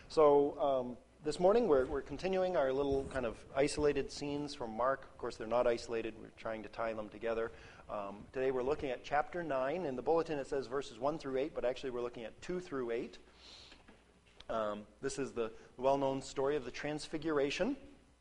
So this morning we're continuing our little kind of isolated scenes from Mark. Of course, they're not isolated. We're trying to tie them together. Today we're looking at chapter 9. In the bulletin it says verses 1 through 8, but actually we're looking at 2 through 8. This is the well-known story of the Transfiguration.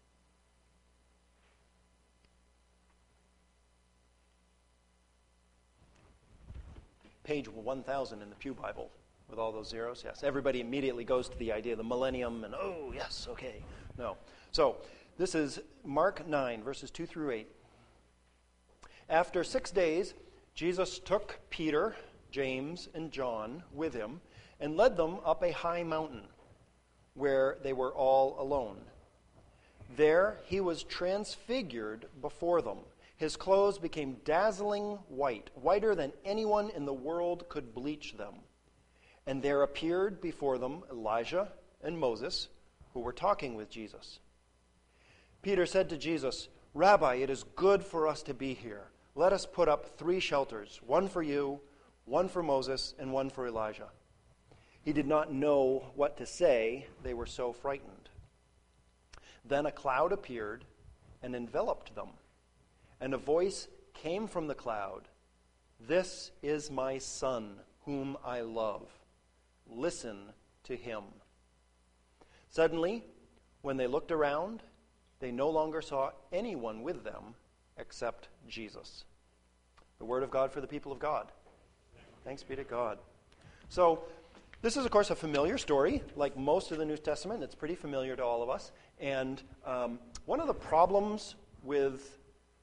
Page 1000 in the Pew Bible with all those zeros. Yes, everybody immediately goes to the idea of the millennium and, oh, yes, okay. No. So this is Mark 9, verses 2 through 8. After 6 days, Jesus took Peter, James, and John with him and led them up a high mountain where they were all alone. There he was transfigured before them. His clothes became dazzling white, whiter than anyone in the world could bleach them. And there appeared before them Elijah and Moses, who were talking with Jesus. Peter said to Jesus, "Rabbi, it is good for us to be here. Let us put up 3 shelters, one for you, one for Moses, and one for Elijah." He did not know what to say. They were so frightened. Then a cloud appeared and enveloped them. And a voice came from the cloud, "This is my Son, whom I love. Listen to him." Suddenly, when they looked around, they no longer saw anyone with them except Jesus. The word of God for the people of God. Thanks be to God. So, this is, of course, a familiar story. Like most of the New Testament, it's pretty familiar to all of us. And one of the problems with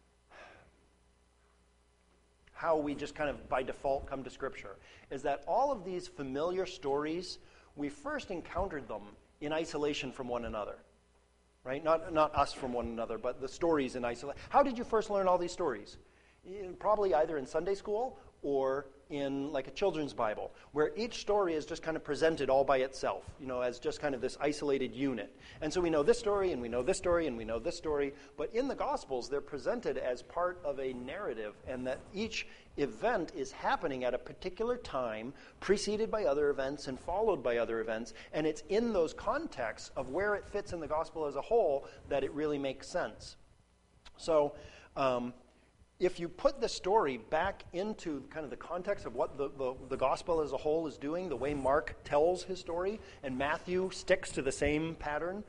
how we just kind of by default come to Scripture is that all of these familiar stories, we first encountered them in isolation from one another, right? Not us from one another, but the stories in isolation. How did you first learn all these stories? Probably either in Sunday school or in like a children's Bible, where each story is just kind of presented all by itself, as just kind of this isolated unit. And so we know this story, and we know this story, and we know this story, but in the Gospels, they're presented as part of a narrative, and that each event is happening at a particular time, preceded by other events and followed by other events, and it's in those contexts of where it fits in the Gospel as a whole that it really makes sense. So, if you put the story back into kind of the context of what the gospel as a whole is doing, the way Mark tells his story, and Matthew sticks to the same pattern,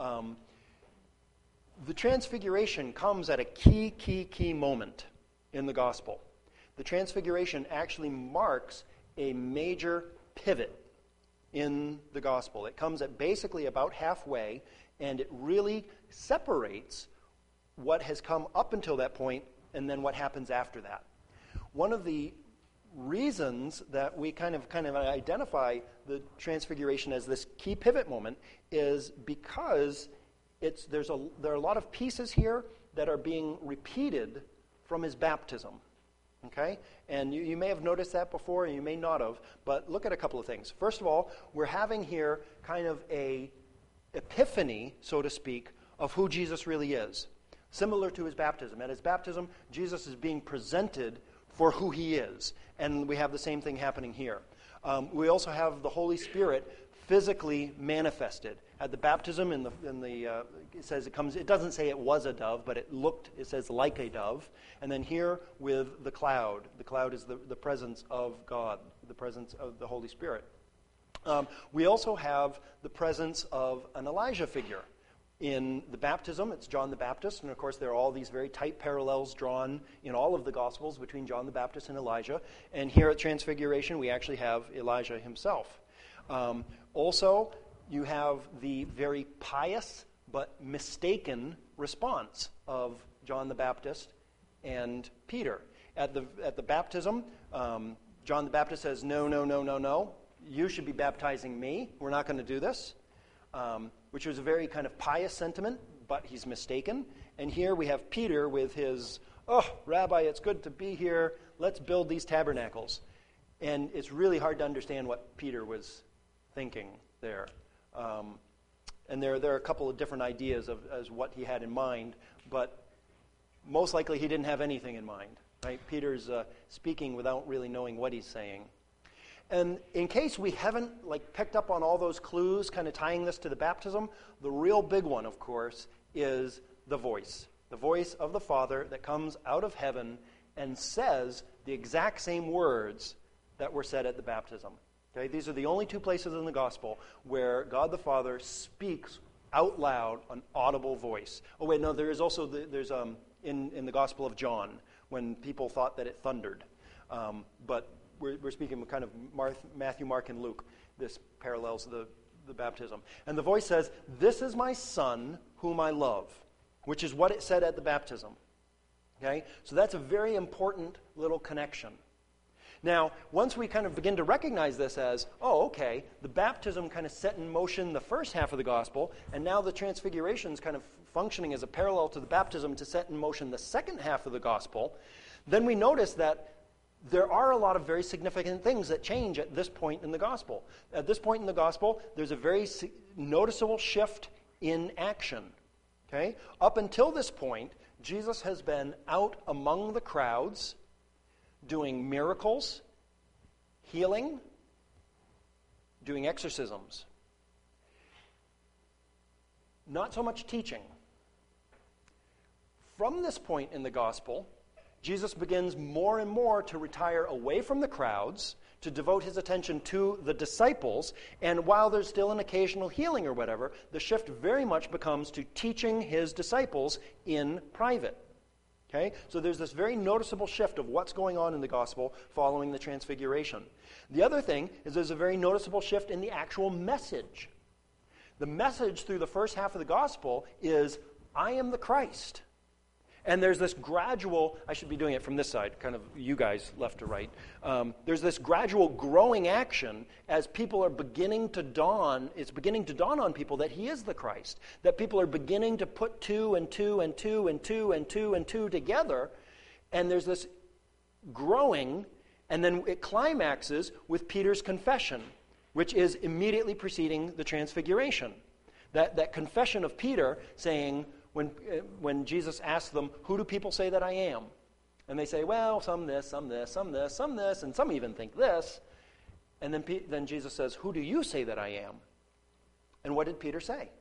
the Transfiguration comes at a key moment in the gospel. The Transfiguration actually marks a major pivot in the gospel. It comes at basically about halfway, and it really separates what has come up until that point and then what happens after that. One of the reasons that we kind of identify the Transfiguration as this key pivot moment is because there are a lot of pieces here that are being repeated from his baptism. Okay? And you may have noticed that before, and you may not have, but look at a couple of things. First of all, we're having here kind of a epiphany, so to speak, of who Jesus really is. Similar to his baptism. At his baptism, Jesus is being presented for who he is. And we have the same thing happening here. We also have the Holy Spirit physically manifested. At the baptism, it says it comes. It doesn't say it was a dove, but it says like a dove. And then here with the cloud. The cloud is the presence of God, the presence of the Holy Spirit. We also have the presence of an Elijah figure. In the baptism, it's John the Baptist, and of course there are all these very tight parallels drawn in all of the Gospels between John the Baptist and Elijah. And here at Transfiguration, we actually have Elijah himself. Also, you have the very pious but mistaken response of John the Baptist and Peter. At the baptism, John the Baptist says, no, you should be baptizing me. We're not going to do this. Which was a very kind of pious sentiment, but he's mistaken. And here we have Peter with his, Rabbi, it's good to be here. Let's build these tabernacles. And it's really hard to understand what Peter was thinking there. And there are a couple of different ideas as what he had in mind, but most likely he didn't have anything in mind. Right? Peter's speaking without really knowing what he's saying. And in case we haven't picked up on all those clues, kind of tying this to the baptism, the real big one, of course, is the voice of the Father that comes out of heaven and says the exact same words that were said at the baptism. Okay, these are the only two places in the gospel where God the Father speaks out loud, an audible voice. Oh wait, no, there is also in the Gospel of John when people thought that it thundered, but we're speaking kind of Matthew, Mark, and Luke. This parallels the baptism, and the voice says, "This is my Son, whom I love," which is what it said at the baptism. Okay, so that's a very important little connection. Now, once we kind of begin to recognize this as, oh, okay, the baptism kind of set in motion the first half of the gospel, and now the transfiguration is kind of functioning as a parallel to the baptism to set in motion the second half of the gospel, then we notice that there are a lot of very significant things that change at this point in the gospel. At this point in the gospel, there's a very noticeable shift in action. Okay? Up until this point, Jesus has been out among the crowds doing miracles, healing, doing exorcisms. Not so much teaching. From this point in the gospel, Jesus begins more and more to retire away from the crowds, to devote his attention to the disciples, and while there's still an occasional healing or whatever, the shift very much becomes to teaching his disciples in private. Okay? So there's this very noticeable shift of what's going on in the gospel following the transfiguration. The other thing is there's a very noticeable shift in the actual message. The message through the first half of the gospel is, I am the Christ. And there's this gradual, I should be doing it from this side, kind of you guys left to right. There's this gradual growing action as people are beginning to dawn, it's beginning to dawn on people that he is the Christ. That people are beginning to put two and two and two and two and two and two together. And there's this growing, and then it climaxes with Peter's confession, which is immediately preceding the transfiguration. That confession of Peter saying, when Jesus asked them, who do people say that I am? And they say, well, some this, some this, some this, some this, and some even think this. And then Jesus says, who do you say that I am? And what did Peter say?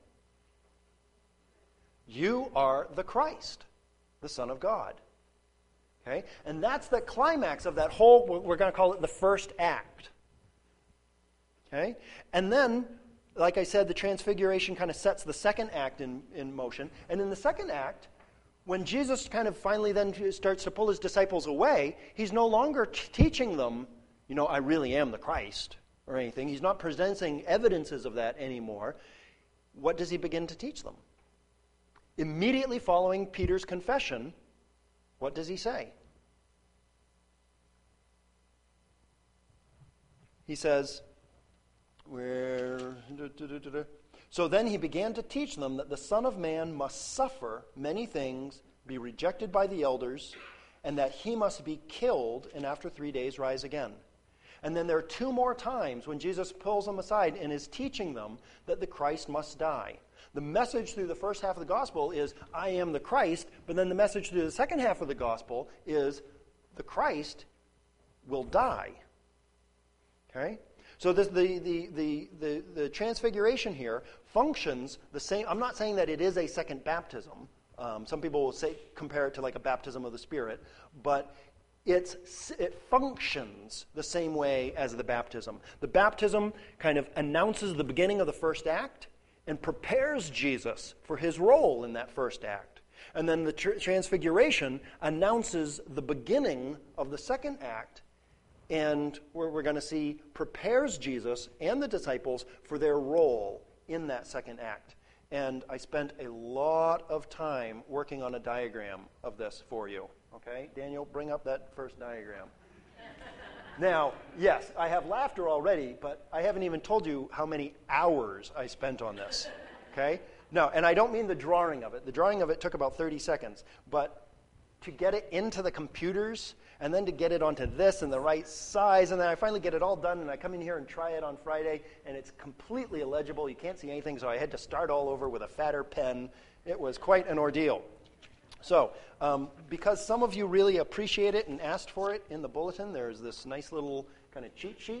You are the Christ, the Son of God. Okay? And that's the climax of that whole, we're going to call it the first act. Okay? And then, like I said, the transfiguration kind of sets the second act in motion. And in the second act, when Jesus kind of finally then starts to pull his disciples away, he's no longer teaching them, I really am the Christ or anything. He's not presenting evidences of that anymore. What does he begin to teach them? Immediately following Peter's confession, what does he say? He says, so then he began to teach them that the Son of Man must suffer many things, be rejected by the elders, and that he must be killed and after 3 days rise again. And then there are two more times when Jesus pulls them aside and is teaching them that the Christ must die. The message through the first half of the gospel is, I am the Christ, but then the message through the second half of the gospel is, the Christ will die. Okay? So the transfiguration here functions the same. I'm not saying that it is a second baptism. Some people will compare it to like a baptism of the Spirit, but it functions the same way as the baptism. The baptism kind of announces the beginning of the first act and prepares Jesus for his role in that first act. And then the transfiguration announces the beginning of the second act, and we're going to see prepares Jesus and the disciples for their role in that second act. And I spent a lot of time working on a diagram of this for you. Okay? Daniel, bring up that first diagram. Now, yes, I have laughter already, but I haven't even told you how many hours I spent on this. Okay? No, and I don't mean the drawing of it. The drawing of it took about 30 seconds. But to get it into the computers, and then to get it onto this and the right size, and then I finally get it all done, and I come in here and try it on Friday, and it's completely illegible. You can't see anything, so I had to start all over with a fatter pen. It was quite an ordeal. So, because some of you really appreciate it and asked for it in the bulletin, there's this nice little kind of cheat sheet.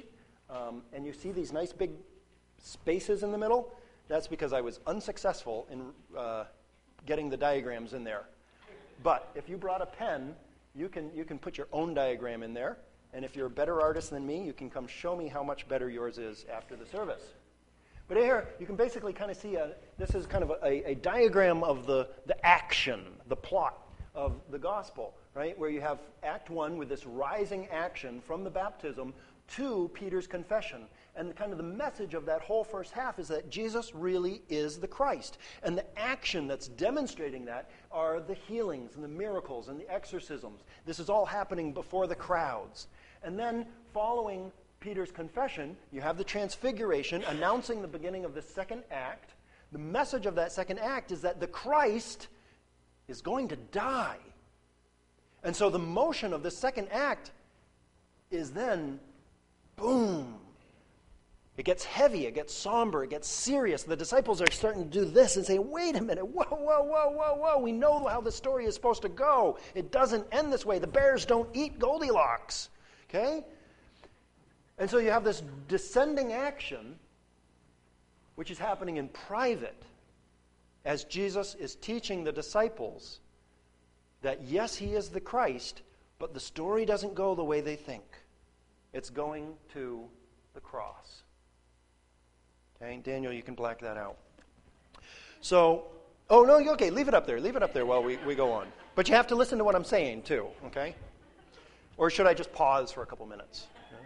and you see these nice big spaces in the middle, that's because I was unsuccessful in getting the diagrams in there. But if you brought a pen, you can put your own diagram in there, and if you're a better artist than me, you can come show me how much better yours is after the service. But here, you can basically kind of see, this is kind of a diagram of the action, the plot of the gospel, right? Where you have Act 1 with this rising action from the baptism to Peter's confession. And kind of the message of that whole first half is that Jesus really is the Christ. And the action that's demonstrating that are the healings and the miracles and the exorcisms. This is all happening before the crowds. And then following Peter's confession, you have the transfiguration announcing the beginning of the second act. The message of that second act is that the Christ is going to die. And so the motion of the second act is then, boom. It gets heavy, it gets somber, it gets serious. The disciples are starting to do this and say, wait a minute, whoa. We know how the story is supposed to go. It doesn't end this way. The bears don't eat Goldilocks. Okay? And so you have this descending action, which is happening in private, as Jesus is teaching the disciples that yes, he is the Christ, but the story doesn't go the way they think. It's going to the cross. Okay, Daniel, you can black that out. So, oh, no, okay, leave it up there. Leave it up there while we go on. But you have to listen to what I'm saying, too, okay? Or should I just pause for a couple minutes?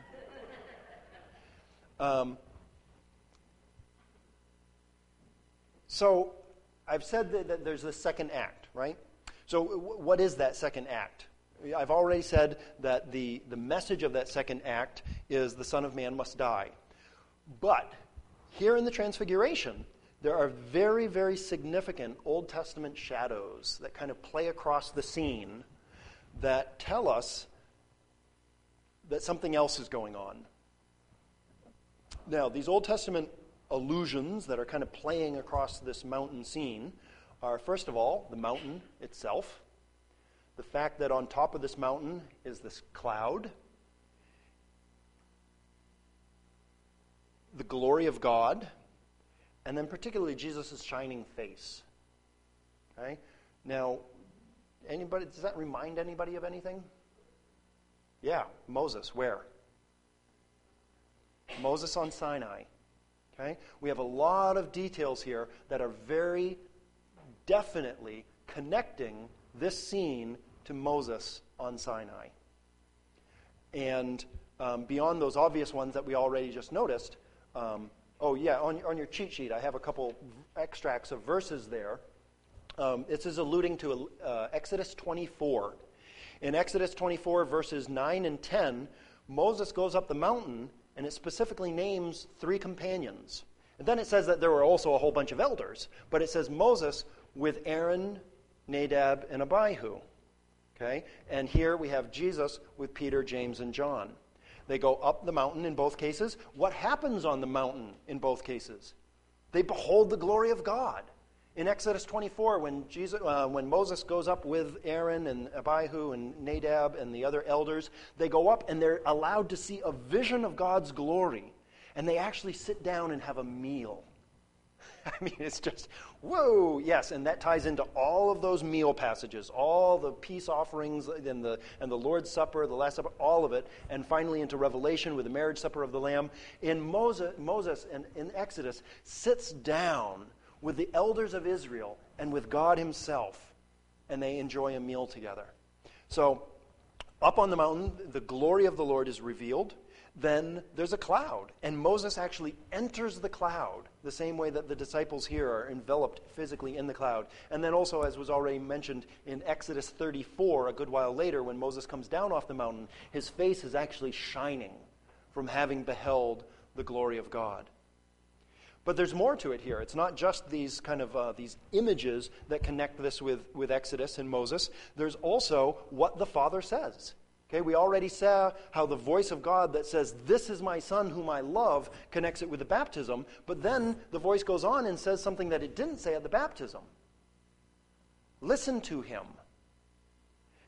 So, I've said that there's this second act, right? So, what is that second act? I've already said that the message of that second act is the Son of Man must die. But here in the Transfiguration, there are very, very significant Old Testament shadows that kind of play across the scene that tell us that something else is going on. Now, these Old Testament allusions that are kind of playing across this mountain scene are, first of all, the mountain itself. The fact that on top of this mountain is this cloud. The glory of God. And then particularly Jesus' shining face. Okay? Now, anybody, does that remind anybody of anything? Yeah, Moses, where? Moses on Sinai. Okay? We have a lot of details here that are very definitely connecting this scene to Moses on Sinai. And beyond those obvious ones that we already just noticed, on your cheat sheet, I have a couple extracts of verses there. This is alluding to Exodus 24. In Exodus 24, verses 9 and 10, Moses goes up the mountain, and it specifically names 3 companions. And then it says that there were also a whole bunch of elders, but it says Moses with Aaron, Nadab, and Abihu. Okay? And here we have Jesus with Peter, James, and John. They go up the mountain in both cases. What happens on the mountain in both cases? They behold the glory of God. In Exodus 24, when Moses goes up with Aaron and Abihu and Nadab and the other elders, they go up and they're allowed to see a vision of God's glory. And they actually sit down and have a meal. I mean, it's just, whoa, yes, and that ties into all of those meal passages, all the peace offerings and the Lord's Supper, the Last Supper, all of it, and finally into Revelation with the marriage supper of the Lamb. Moses in Exodus sits down with the elders of Israel and with God himself, and they enjoy a meal together. So, up on the mountain, the glory of the Lord is revealed. Then there's a cloud, and Moses actually enters the cloud the same way that the disciples here are enveloped physically in the cloud. And then also, as was already mentioned in Exodus 34, a good while later, when Moses comes down off the mountain, his face is actually shining from having beheld the glory of God. But there's more to it here. It's not just these kind of these images that connect this with Exodus and Moses. There's also what the Father says. Okay, we already saw how the voice of God that says, "This is my Son whom I love," connects it with the baptism. But then the voice goes on and says something that it didn't say at the baptism. Listen to him.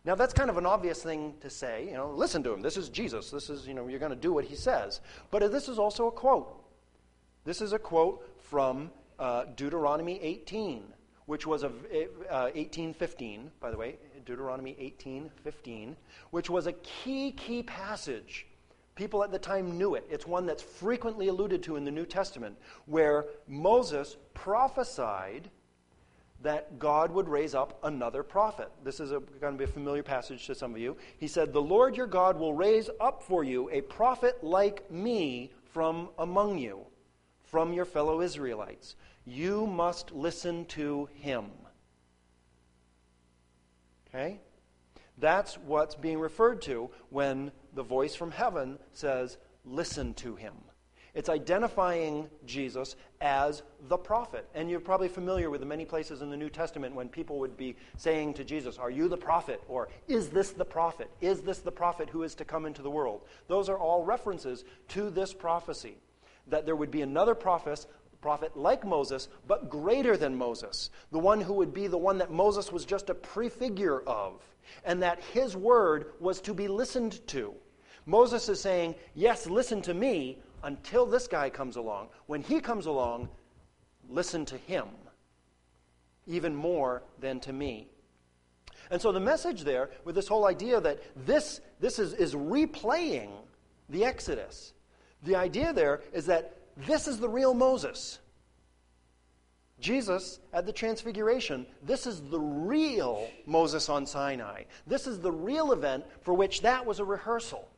Now, that's kind of an obvious thing to say. Listen to him. This is Jesus. This is, you're going to do what he says. But this is also a quote. This is a quote from Deuteronomy 18, which was 18:15, by the way, Deuteronomy 18:15, which was a key passage. People at the time knew it. It's one that's frequently alluded to in the New Testament, where Moses prophesied that God would raise up another prophet. This is going to be a familiar passage to some of you. He said, "The Lord your God will raise up for you a prophet like me from among you, from your fellow Israelites. You must listen to him." Okay? That's what's being referred to when the voice from heaven says, "Listen to him." It's identifying Jesus as the prophet. And you're probably familiar with the many places in the New Testament when people would be saying to Jesus, "Are you the prophet?" Or, "Is this the prophet? Is this the prophet who is to come into the world?" Those are all references to this prophecy, that there would be another prophet like Moses, but greater than Moses, the one who would be the one that Moses was just a prefigure of, and that his word was to be listened to. Moses is saying, yes, listen to me until this guy comes along. When he comes along, listen to him, even more than to me. And so the message there, with this whole idea that this is replaying the Exodus, the idea there is that this is the real Moses. Jesus, at the Transfiguration, this is the real Moses on Sinai. This is the real event for which that was a rehearsal.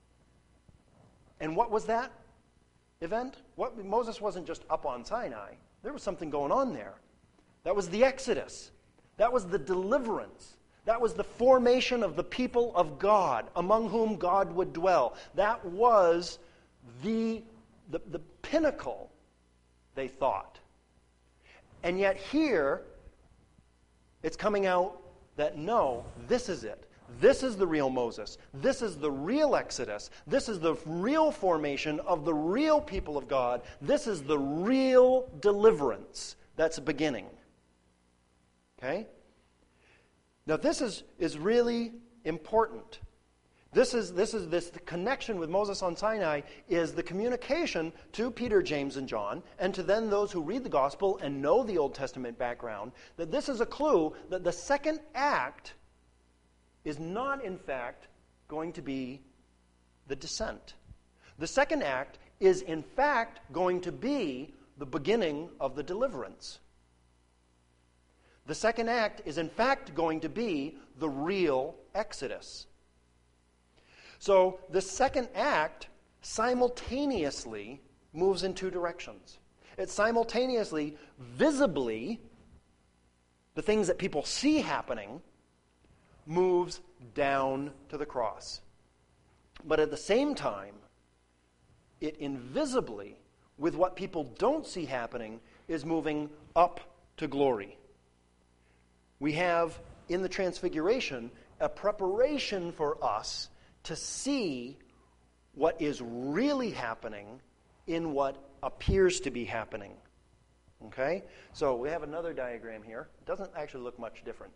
And what was that event? Moses wasn't just up on Sinai. There was something going on there. That was the Exodus. That was the deliverance. That was the formation of the people of God, among whom God would dwell. That was the pinnacle, they thought. And yet here, it's coming out that no, this is it. This is the real Moses. This is the real Exodus. This is the real formation of the real people of God. This is the real deliverance that's beginning. Okay? Now this is really important. This connection with Moses on Sinai is the communication to Peter, James, and John, and to then those who read the gospel and know the Old Testament background, that this is a clue that the second act is not, in fact, going to be the descent. The second act is, in fact, going to be the beginning of the deliverance. The second act is, in fact, going to be the real Exodus. So the second act simultaneously moves in two directions. It simultaneously, visibly, the things that people see happening, moves down to the cross. But at the same time, it invisibly, with what people don't see happening, is moving up to glory. We have, in the Transfiguration, a preparation for us to see what is really happening in what appears to be happening. Okay? So we have another diagram here. It doesn't actually look much different.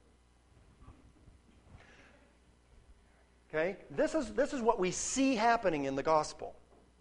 Okay? This is what we see happening in the gospel.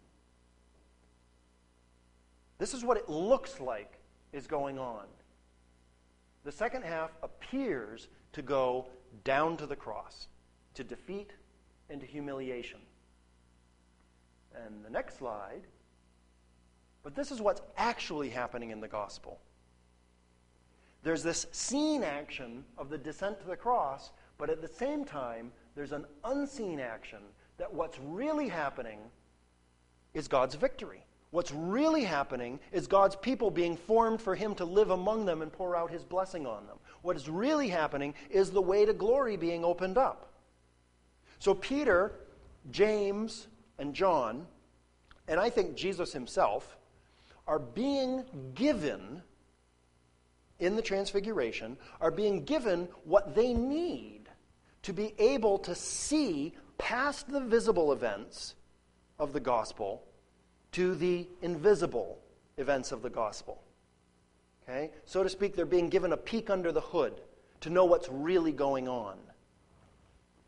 This is what it looks like is going on. The second half appears to go down to the cross, to defeat and to humiliation. And the next slide, but this is what's actually happening in the gospel. There's this seen action of the descent to the cross, but at the same time, there's an unseen action that what's really happening is God's victory. What's really happening is God's people being formed for him to live among them and pour out his blessing on them. What is really happening is the way to glory being opened up. So Peter, James, and John, and I think Jesus himself, are being given, in the Transfiguration, are being given what they need to be able to see past the visible events of the gospel to the invisible events of the gospel. Okay? So to speak, they're being given a peek under the hood to know what's really going on.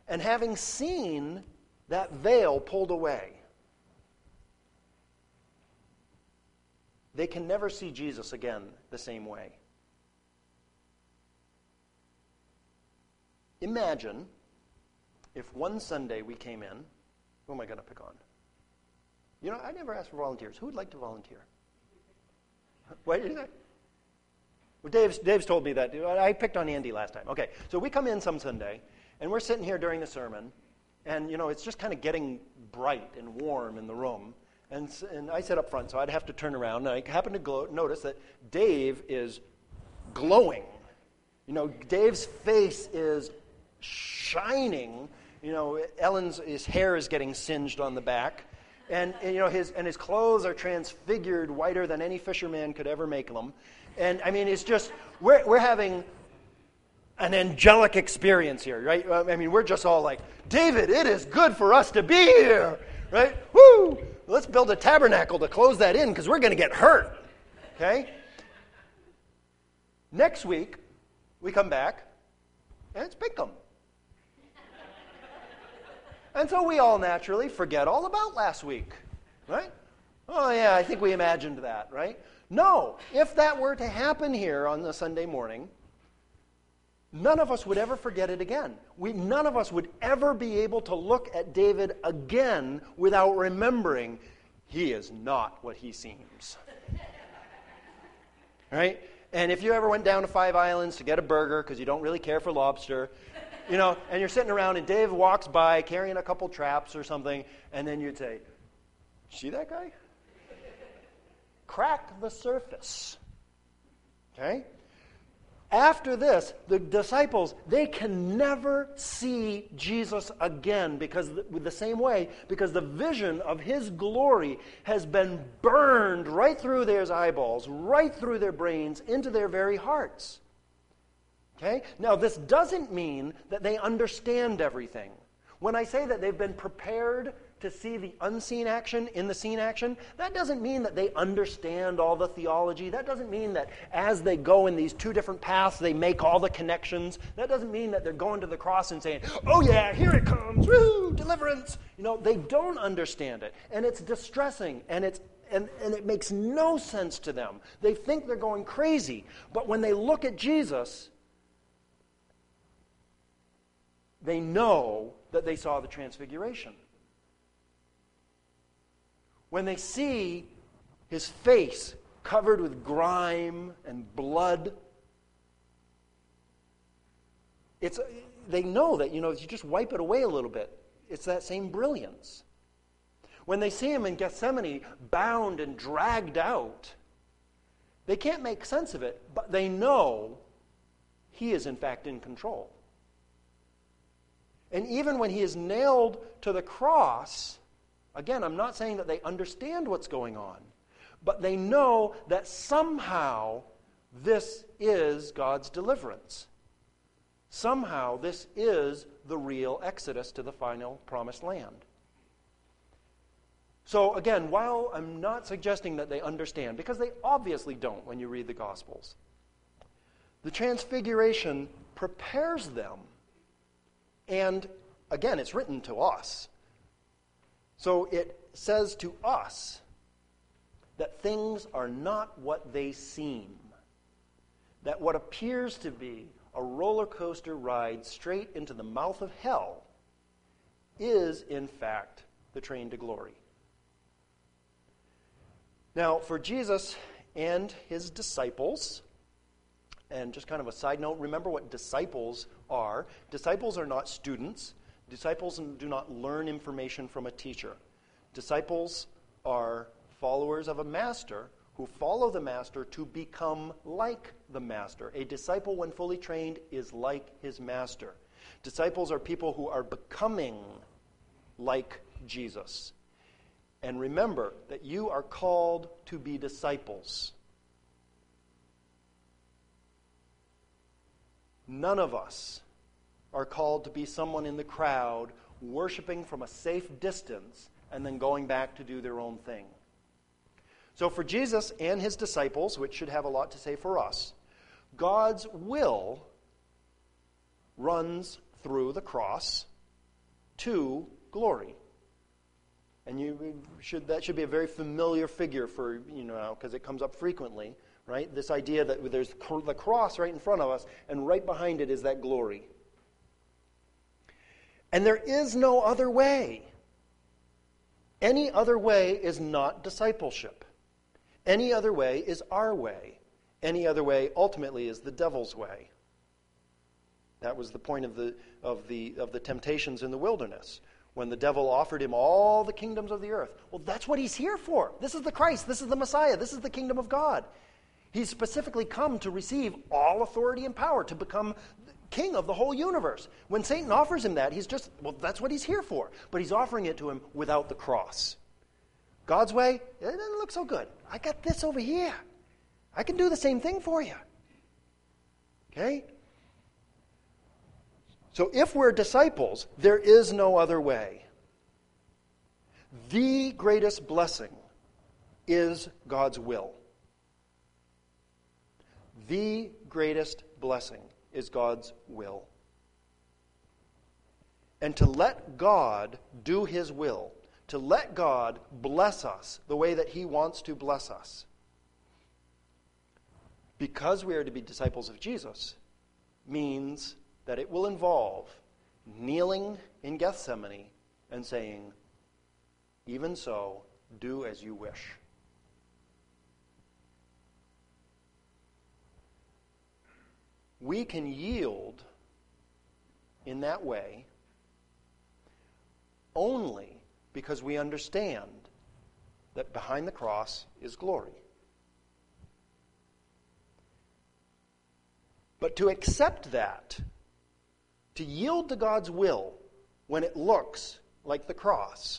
And having seen that veil pulled away, they can never see Jesus again the same way. Imagine if one Sunday we came in, who am I going to pick on? You know, I never asked for volunteers. Who would like to volunteer? What did you say? Well, Dave's told me that. I picked on Andy last time. Okay, so we come in some Sunday, and we're sitting here during the sermon, and, you know, it's just kind of getting bright and warm in the room. And I sit up front, so I'd have to turn around, and I happen to notice that Dave is glowing. You know, Dave's face is shining. You know, his hair is getting singed on the back. And you know, his clothes are transfigured whiter than any fisherman could ever make them. And I mean, it's just, we're having an angelic experience here, right? I mean, we're just all like, David, it is good for us to be here, right? Woo! Let's build a tabernacle to close that in because we're going to get hurt, okay? Next week, we come back, and it's Bigcom. And so we all naturally forget all about last week, right? Oh, yeah, I think we imagined that, right? No, if that were to happen here on the Sunday morning, none of us would ever forget it again. None of us would ever be able to look at David again without remembering he is not what he seems. Right? And if you ever went down to Five Islands to get a burger because you don't really care for lobster, you know, and you're sitting around and Dave walks by carrying a couple traps or something, and then you'd say, see that guy? Crack the surface. Okay? After this, the disciples, they can never see Jesus again because the same way, because the vision of his glory has been burned right through their eyeballs, right through their brains, into their very hearts. Okay? Now, this doesn't mean that they understand everything. When I say that they've been prepared to see the unseen action in the seen action, that doesn't mean that they understand all the theology. That doesn't mean that as they go in these two different paths, they make all the connections. That doesn't mean that they're going to the cross and saying, oh yeah, here it comes, woo, deliverance. You know, they don't understand it. And it's distressing, and it makes no sense to them. They think they're going crazy. But when they look at Jesus, they know that they saw the transfiguration. When they see his face covered with grime and blood, they know that, you know, if you just wipe it away a little bit, it's that same brilliance. When they see him in Gethsemane bound and dragged out, they can't make sense of it, but they know he is in fact in control. And even when he is nailed to the cross, again, I'm not saying that they understand what's going on, but they know that somehow this is God's deliverance. Somehow this is the real exodus to the final promised land. So again, while I'm not suggesting that they understand, because they obviously don't when you read the Gospels, the Transfiguration prepares them. And again, it's written to us. So it says to us that things are not what they seem. That what appears to be a roller coaster ride straight into the mouth of hell is, in fact, the train to glory. Now, for Jesus and his disciples, and just kind of a side note, remember what disciples are. Disciples are not students. Disciples do not learn information from a teacher. Disciples are followers of a master who follow the master to become like the master. A disciple, when fully trained, is like his master. Disciples are people who are becoming like Jesus. And remember that you are called to be disciples. None of us are called to be someone in the crowd worshiping from a safe distance and then going back to do their own thing. So for Jesus and his disciples, which should have a lot to say for us, God's will runs through the cross, to glory. And that should be a very familiar figure for, because it comes up frequently, right? This idea that there's the cross right in front of us, and right behind it is that glory. And there is no other way. Any other way is not discipleship. Any other way is our way. Any other way ultimately is the devil's way. That was the point of the temptations in the wilderness, when the devil offered him all the kingdoms of the earth. Well, that's what he's here for. This is the Christ. This is the Messiah. This is the kingdom of God. He's specifically come to receive all authority and power, to become king of the whole universe. When Satan offers him that, that's what he's here for. But he's offering it to him without the cross. God's way, it doesn't look so good. I got this over here. I can do the same thing for you. Okay? So if we're disciples, there is no other way. The greatest blessing is God's will. The greatest blessing is God's will. And to let God do His will, to let God bless us the way that He wants to bless us, because we are to be disciples of Jesus, means that it will involve kneeling in Gethsemane and saying, "Even so, do as you wish." We can yield in that way only because we understand that behind the cross is glory. But to accept that, to yield to God's will when it looks like the cross,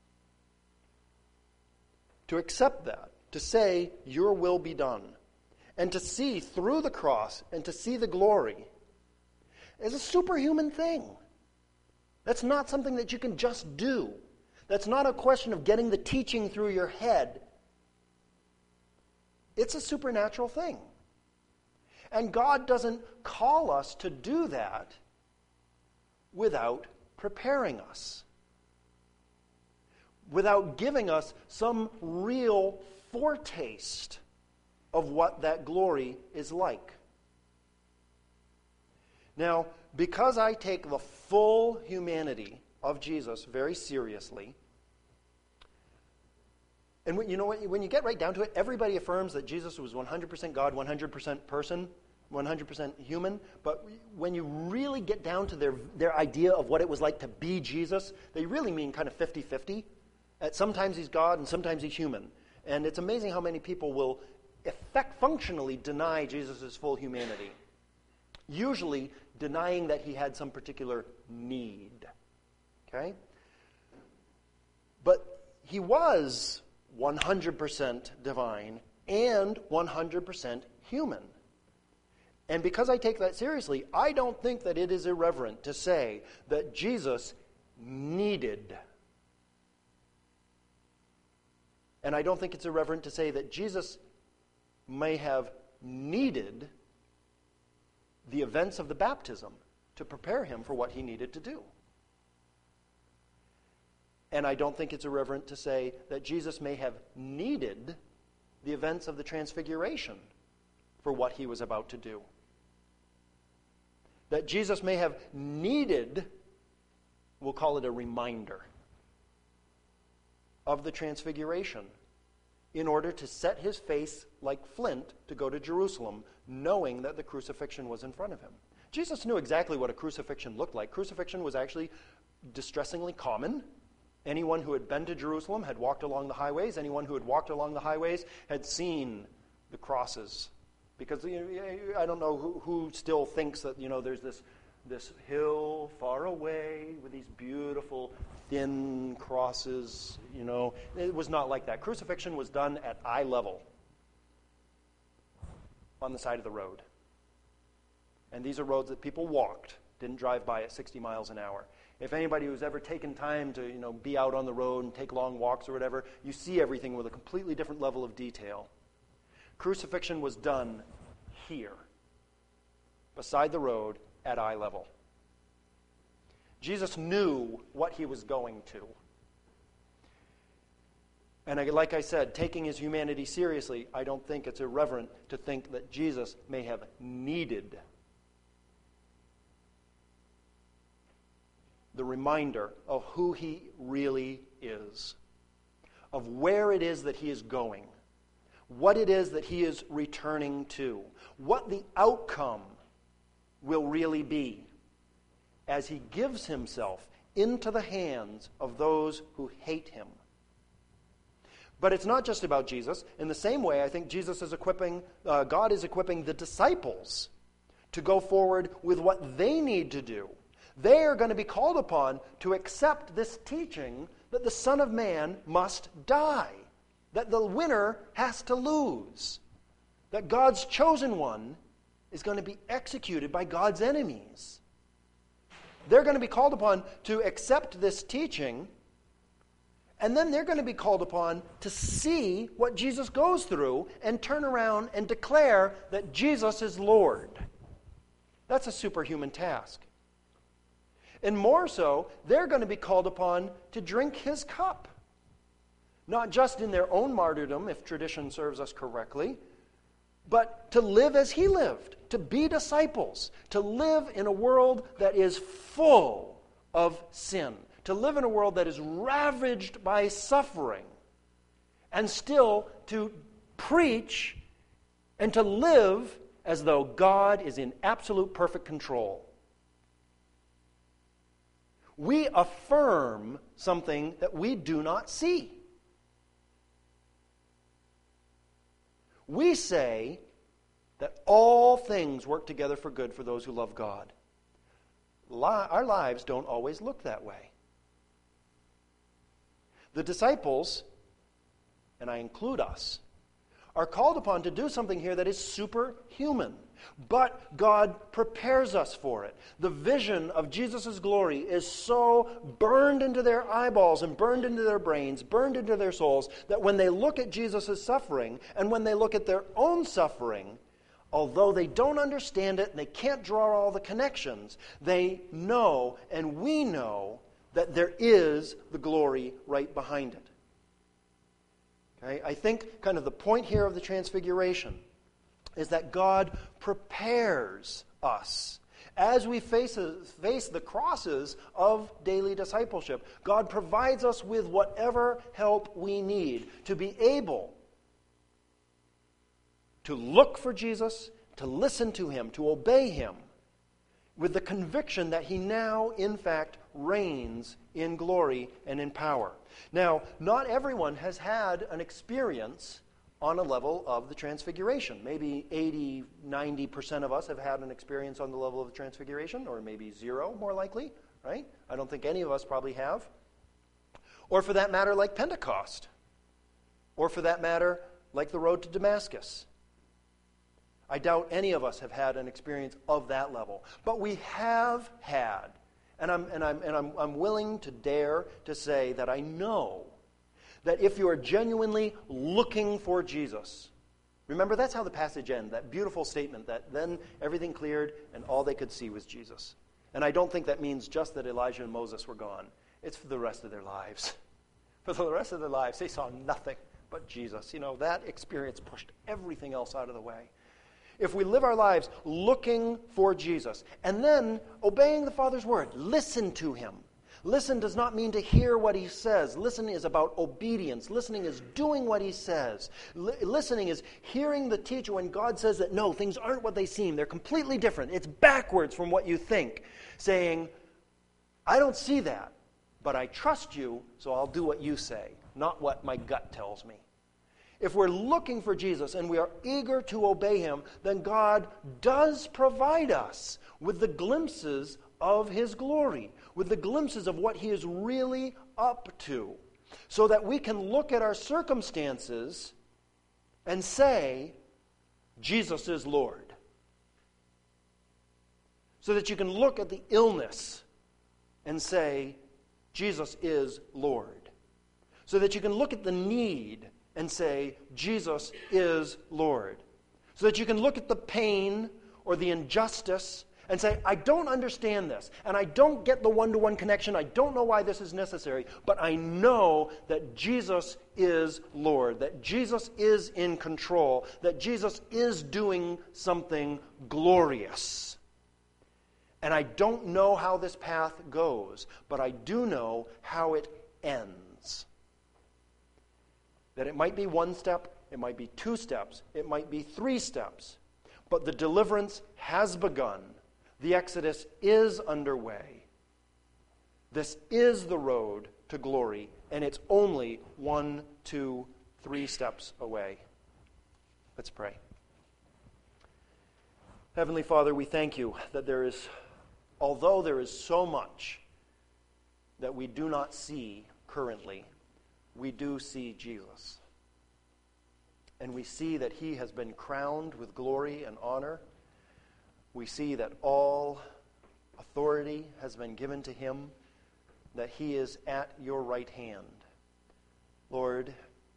to accept that, to say, "Your will be done," and to see through the cross and to see the glory, is a superhuman thing. That's not something that you can just do. That's not a question of getting the teaching through your head. It's a supernatural thing. And God doesn't call us to do that without preparing us, without giving us some real foretaste of what that glory is like. Now, because I take the full humanity of Jesus very seriously, and when you get right down to it, everybody affirms that Jesus was 100% God, 100% person, 100% human, but when you really get down to their idea of what it was like to be Jesus, they really mean kind of 50-50. Sometimes he's God and sometimes he's human. And it's amazing how many people will functionally deny Jesus' full humanity, usually denying that he had some particular need. Okay? But he was 100% divine and 100% human. And because I take that seriously, I don't think that it is irreverent to say that Jesus needed. And I don't think it's irreverent to say that Jesus may have needed the events of the baptism to prepare him for what he needed to do. And I don't think it's irreverent to say that Jesus may have needed the events of the transfiguration for what he was about to do. That Jesus may have needed, we'll call it a reminder, of the transfiguration in order to set his face like flint to go to Jerusalem, knowing that the crucifixion was in front of him. Jesus knew exactly what a crucifixion looked like. Crucifixion was actually distressingly common. Anyone who had been to Jerusalem had walked along the highways. Anyone who had walked along the highways had seen the crosses. Because I don't know who still thinks that there's this hill far away with these beautiful thin crosses. It was not like that. Crucifixion was done at eye level on the side of the road. And these are roads that people walked, didn't drive by at 60 miles an hour. If anybody who's ever taken time to be out on the road and take long walks or whatever, you see everything with a completely different level of detail. Crucifixion was done here, beside the road, at eye level. Jesus knew what he was going to. And like I said, taking his humanity seriously, I don't think it's irreverent to think that Jesus may have needed the reminder of who he really is, of where it is that he is going, what it is that he is returning to, what the outcome will really be as he gives himself into the hands of those who hate him. But it's not just about Jesus. In the same way, I think God is equipping the disciples to go forward with what they need to do. They are going to be called upon to accept this teaching that the Son of Man must die, that the winner has to lose, that God's chosen one is going to be executed by God's enemies. They're going to be called upon to accept this teaching, and then they're going to be called upon to see what Jesus goes through and turn around and declare that Jesus is Lord. That's a superhuman task. And more so, they're going to be called upon to drink his cup. Not just in their own martyrdom, if tradition serves us correctly, but to live as he lived, to be disciples, to live in a world that is full of sin, to live in a world that is ravaged by suffering, and still to preach and to live as though God is in absolute perfect control. We affirm something that we do not see. We say that all things work together for good for those who love God. Our lives don't always look that way. The disciples, and I include us, are called upon to do something here that is superhuman. But God prepares us for it. The vision of Jesus' glory is so burned into their eyeballs and burned into their brains, burned into their souls, that when they look at Jesus' suffering and when they look at their own suffering, although they don't understand it and they can't draw all the connections, they know and we know that there is the glory right behind it. Okay? I think kind of the point here of the Transfiguration is that God prepares us. As we face the crosses of daily discipleship, God provides us with whatever help we need to be able to look for Jesus, to listen to him, to obey him, with the conviction that he now, in fact, reigns in glory and in power. Now, not everyone has had an experience on a level of the Transfiguration. Maybe 80, 90% of us have had an experience on the level of the Transfiguration, or maybe zero, more likely, right? I don't think any of us probably have. Or for that matter, like Pentecost. Or for that matter, like the road to Damascus. I doubt any of us have had an experience of that level. But we have had, and I'm willing to dare to say that I know that if you are genuinely looking for Jesus, remember that's how the passage ends, that beautiful statement that then everything cleared and all they could see was Jesus. And I don't think that means just that Elijah and Moses were gone. It's for the rest of their lives. For the rest of their lives, they saw nothing but Jesus. You know, that experience pushed everything else out of the way. If we live our lives looking for Jesus and then obeying the Father's word, listen to him. Listen does not mean to hear what he says. Listening is about obedience. Listening is doing what he says. Listening is hearing the teacher when God says that, no, things aren't what they seem. They're completely different. It's backwards from what you think. Saying, I don't see that, but I trust you, so I'll do what you say, not what my gut tells me. If we're looking for Jesus and we are eager to obey him, then God does provide us with the glimpses of his glory, with the glimpses of what he is really up to, so that we can look at our circumstances and say, Jesus is Lord. So that you can look at the illness and say, Jesus is Lord. So that you can look at the need and say, Jesus is Lord. So that you can look at the pain or the injustice and say, I don't understand this, and I don't get the one-to-one connection. I don't know why this is necessary, but I know that Jesus is Lord, that Jesus is in control, that Jesus is doing something glorious. And I don't know how this path goes, but I do know how it ends. That it might be one step, it might be 2 steps, it might be 3 steps, but the deliverance has begun. The Exodus is underway. This is the road to glory, and it's only 1, 2, 3 steps away. Let's pray. Heavenly Father, we thank you that although there is so much that we do not see currently, we do see Jesus. And we see that he has been crowned with glory and honor. We see that all authority has been given to him, that he is at your right hand. Lord,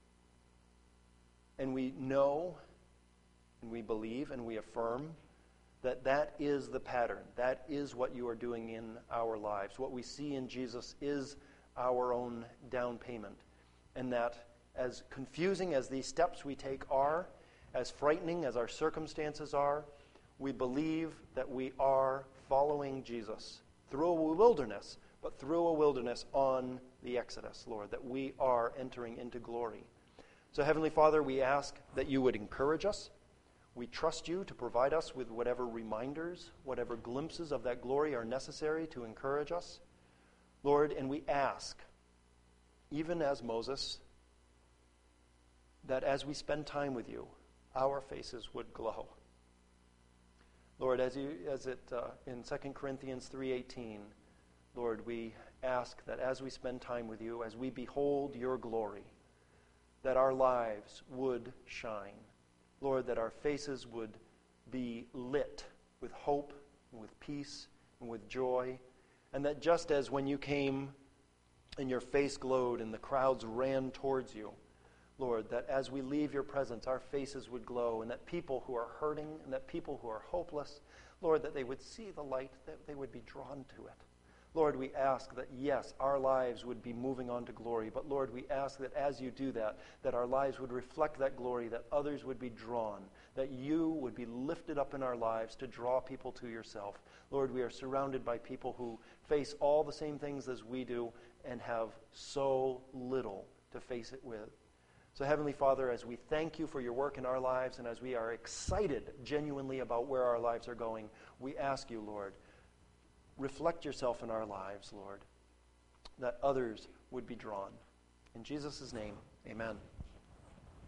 and we know, and we believe, and we affirm that that is the pattern. That is what you are doing in our lives. What we see in Jesus is our own down payment. And that as confusing as these steps we take are, as frightening as our circumstances are, we believe that we are following Jesus through a wilderness, but through a wilderness on the Exodus, Lord, that we are entering into glory. So, Heavenly Father, we ask that you would encourage us. We trust you to provide us with whatever reminders, whatever glimpses of that glory are necessary to encourage us. Lord, and we ask, even as Moses, that as we spend time with you, our faces would glow. Lord, in 2 Corinthians 3:18, Lord, we ask that as we spend time with you, as we behold your glory, that our lives would shine. Lord, that our faces would be lit with hope, and with peace, and with joy, and that just as when you came and your face glowed and the crowds ran towards you, Lord, that as we leave your presence, our faces would glow, and that people who are hurting and that people who are hopeless, Lord, that they would see the light, that they would be drawn to it. Lord, we ask that, yes, our lives would be moving on to glory, but Lord, we ask that as you do that, that our lives would reflect that glory, that others would be drawn, that you would be lifted up in our lives to draw people to yourself. Lord, we are surrounded by people who face all the same things as we do and have so little to face it with. So, Heavenly Father, as we thank you for your work in our lives and as we are excited genuinely about where our lives are going, we ask you, Lord, reflect yourself in our lives, Lord, that others would be drawn. In Jesus' name, amen.